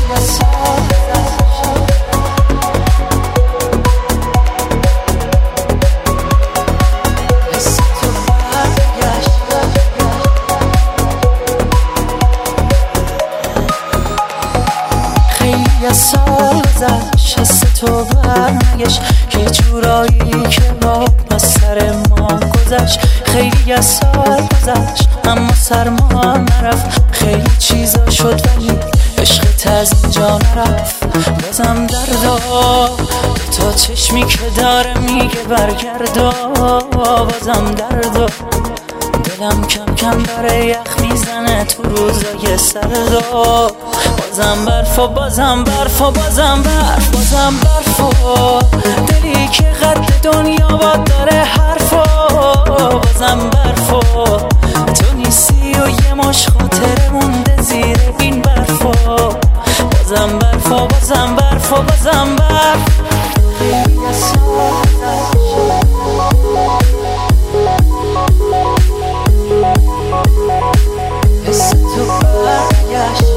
یه سال گذشت حس تو برنگشت یه جورایی که با سر ما گذشت. خیلی یه سال گذشت اما سرما نرفت، خیلی چیزا شد ولی عشقت از اینجا نرفت. بازم دردا تا چشمی که داره میگه برگردا، بازم دردا دلم کم کم داره یخ میزنه تو روزای سردا. بازم برف و بازم برف و بازم برف، بازم برف و دلی که قد دنیا با داره حرف و بازم برف و تو نیستی و یه مش خاطره مونده زیر این برف و بازم برف و بازم برف و بازم برف. حس تو برگشت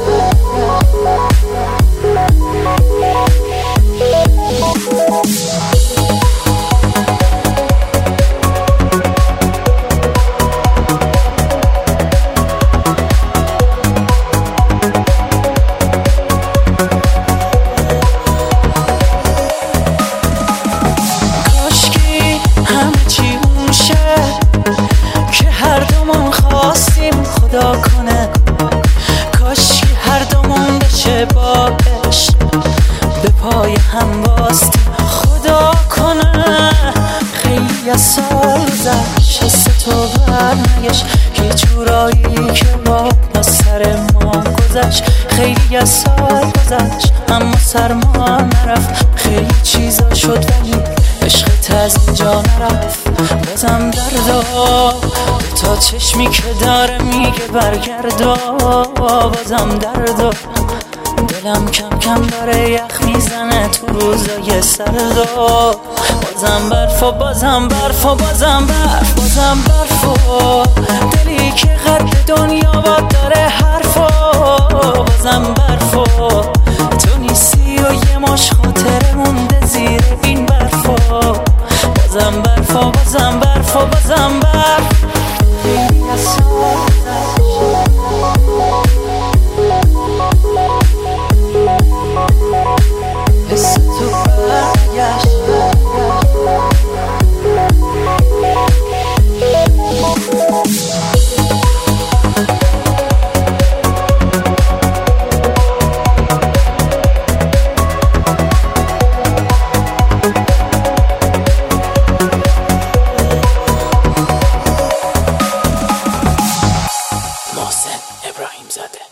خدا کنه، کاش هر دومون بشه با عشق به پای هم باستیم خدا کنه. خیلی از سال گذشت حس تو برنگشت یه جورایی که با سر ما گذشت. خیلی از سال گذشت اما سرما نرفت، خیلی چیزا شد ولی عشقت از اینجا نرفت. بازم دردا تا چشمی که داره میگه برگردا، بازم دردا دلم کم کم داره یخ میزنه تو روزای سردا. بازم برف و بازم برف و بازم برف، بازم برف و دلی که قد دنیا با داره حرف و بازم برف و تو نیستی و یه مش خاطره مونده زیر این برف و بازم برف و بازم برف و بازم برف. حس تو برگشت محسن ابراهیم زاده.